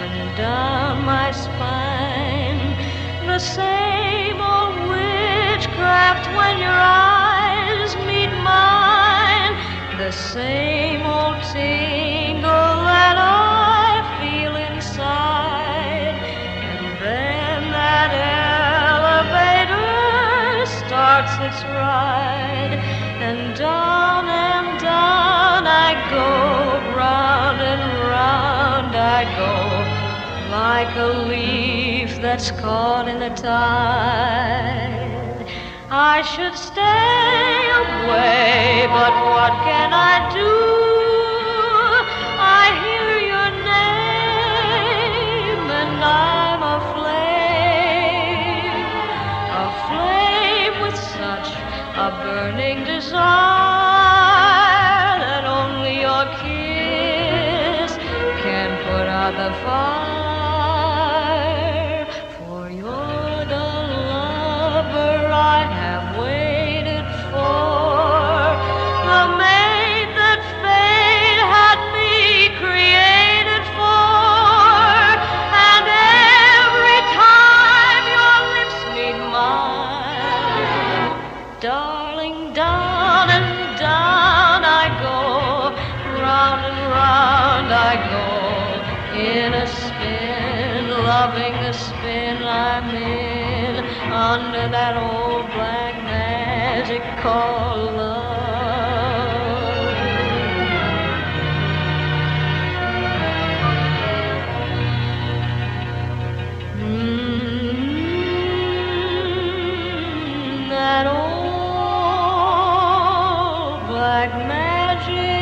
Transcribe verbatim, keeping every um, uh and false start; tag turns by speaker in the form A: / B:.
A: and down my spine. The same old witchcraft when your eyes meet mine. The same old tingle that I feel inside. And then that elevator starts its ride. And down and down I go, round and round I go, like a leaf that's caught in the tide. I should stay away, but what can I do? I hear your name and I'm aflame, aflame with such a burning desire that only your kiss can put out the fire. For you're the lover I have waited for, the mate that fate had me created for. And every time your lips meet mine, darling, down and down I go, round and round I go, in a spin, loving the spin I'm in, under that old black magic called love. Mm, that old black magic